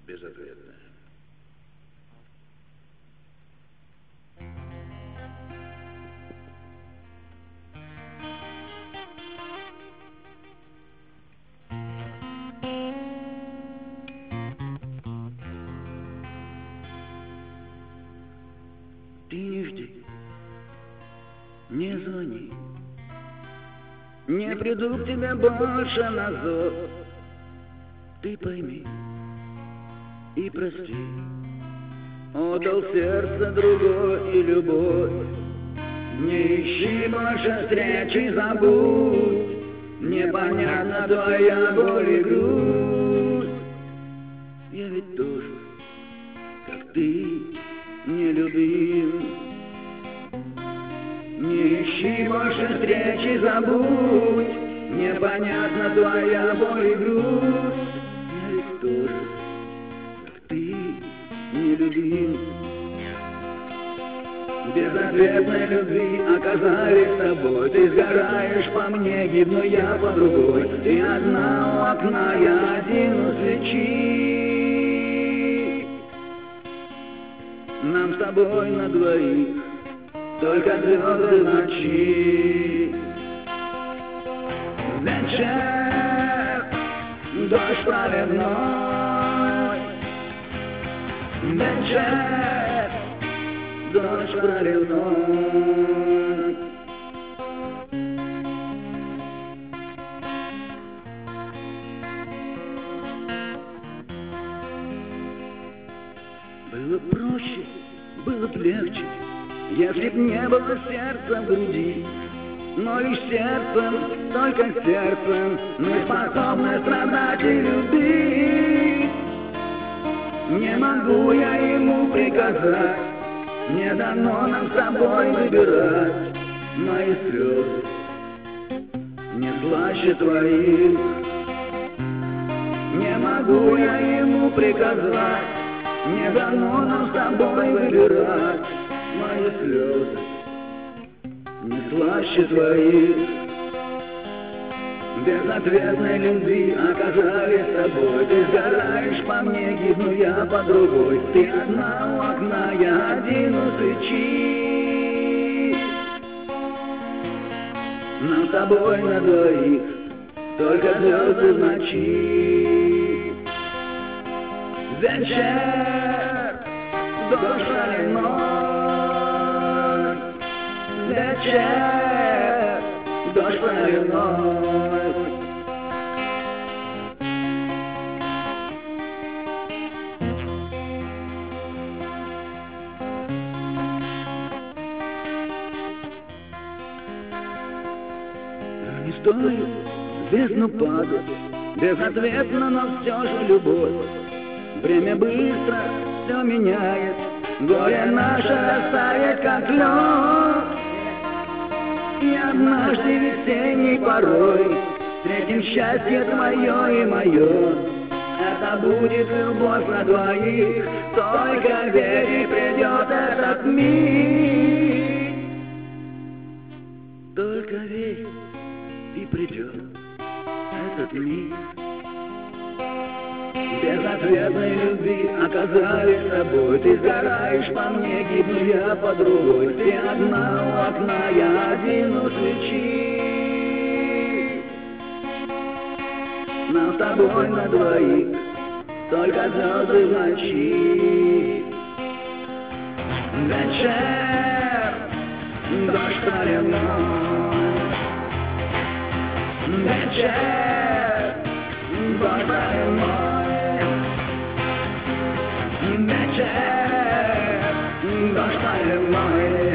безответная. Ты не жди, не звони, не приду к тебе больше на зов. Ты пойми и прости, отдал сердце другой и любовь. Не ищи больше встречи, забудь, непонятна твоя боль и грусть. Я ведь тоже, как ты, не любим. Не ищи больше встречи, забудь, непонятна твоя боль и грусть. Я ведь тоже, как ты, не любим. Безответной любви оказались с тобой. Ты сгораешь по мне, гибну я по другой. Ты одна у окна, я один у свечи. Нам с тобой на двоих только звезды в ночи. Вечер, дождь проливной. Вечер, дождь проливной. Было проще, было б легче, если б не было сердца в груди. Но лишь сердцем, только сердцем мы способны страдать и любить. Не могу я ему приказать, не дано нам с тобой выбирать. Мои слезы не слаще твоих. Не могу я ему приказать, не дано нам с тобой выбирать. Мои слезы не слаще твоих. Безответной любви оказались с тобой. Ты сгораешь по мне, гибну я по другой. Ты одна у окна, я один у свечи. Нам с тобой на двоих только звезды в ночи. Вечер, дождь проливной. Вечер, дождь проливной. Не стоит бездну падать, безответно, но все же любовь. Время быстро все меняет, горе наше растает, как лед. И однажды весенней порой встретим счастье твое и мое. Это будет любовь на двоих, только верь, и придет этот миг. Только верь, и придет этот миг. Безответной любви оказались с тобой. Ты сгораешь по мне, гибну я по другой. Ты одна у окна, я один у свечи. Нам с тобой на двоих только звезды в ночи. Вечер, дождь проливной. Вечер, дождь проливной. Вечер, дождь проливной.